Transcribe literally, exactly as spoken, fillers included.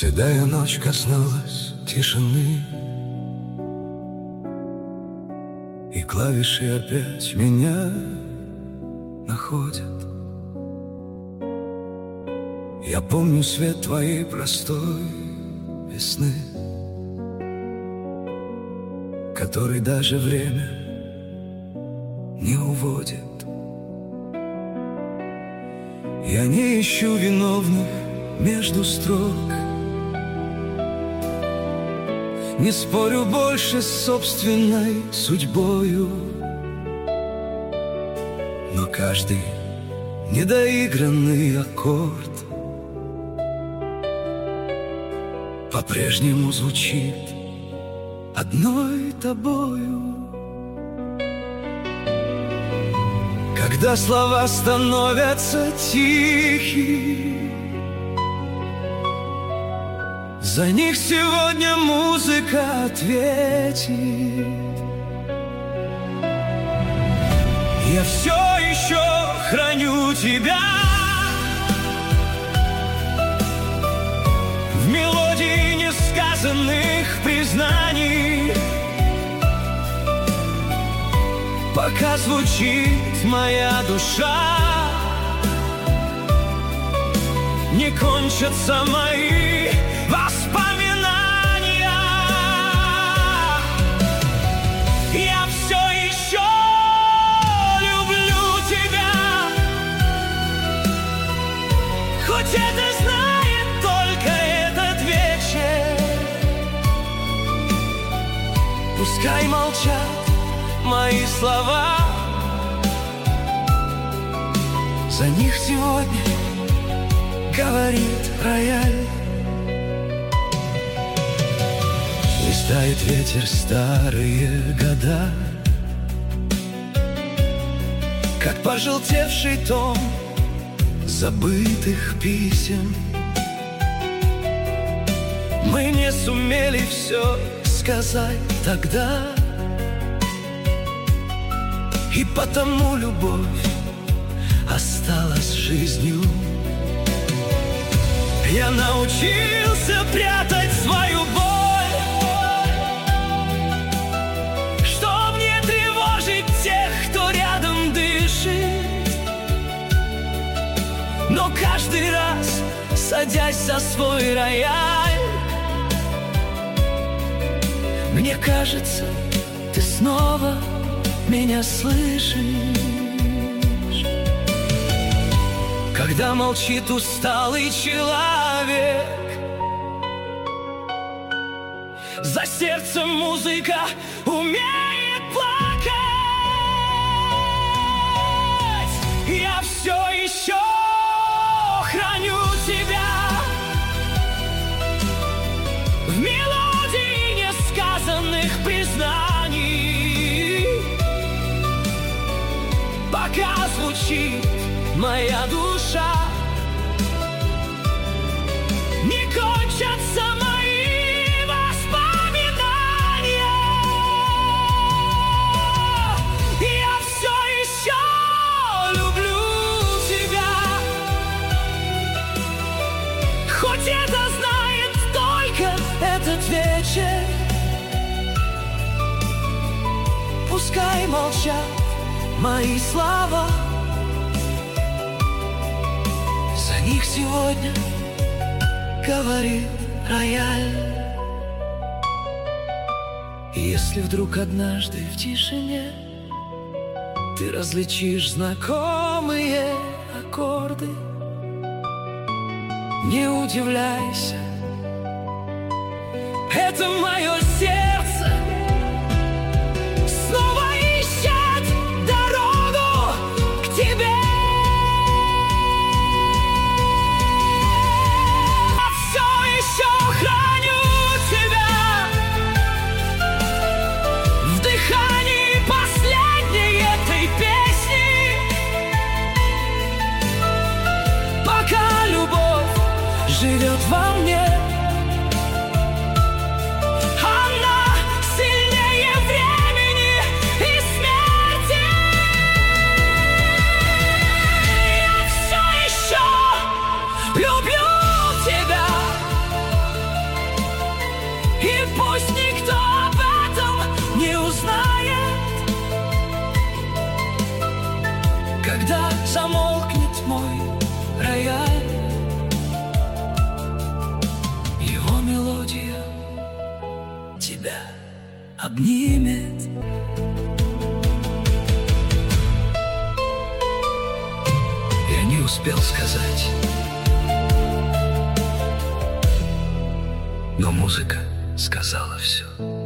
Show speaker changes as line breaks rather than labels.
Седая ночь коснулась тишины, и клавиши опять меня находят. Я помню свет твоей простой весны, который даже время не уводит. Я не ищу виновных между строк, не спорю больше с собственной судьбою, но каждый недоигранный аккорд по-прежнему звучит одной тобою. Когда слова становятся тихи, за них сегодня музыка ответит. Я все еще храню тебя в мелодии несказанных признаний, пока звучит моя душа, не кончатся мои воспоминания. Я все еще люблю тебя, хоть это знает только этот вечер. Пускай молчат мои слова, за них сегодня говорит рояль. Листает ветер старые года, как пожелтевший том забытых писем. Мы не сумели все сказать тогда, и потому любовь осталась жизнью. Я научился прятать свою боль, чтоб не тревожить тех, кто рядом дышит. Но каждый раз, садясь за свой рояль, мне кажется, ты снова меня слышишь. Когда молчит усталый человек, за сердцем музыка умеет плакать. Я все еще храню тебя в мелодии несказанных признаний, пока звучит моя душа, не кончатся мои воспоминания. Я все еще люблю тебя, хоть это знает только этот вечер. Пускай молчат мои слова, за них сегодня говорит рояль. И если вдруг однажды в тишине ты различишь знакомые аккорды, не удивляйся, это мое сердце снова ищет дорогу к тебе. Живет во мне, она сильнее времени и смерти. Я все еще люблю тебя, Когда замолкнет мой рояль, его мелодия тебя обнимет. Я не успел сказать, но музыка сказала все.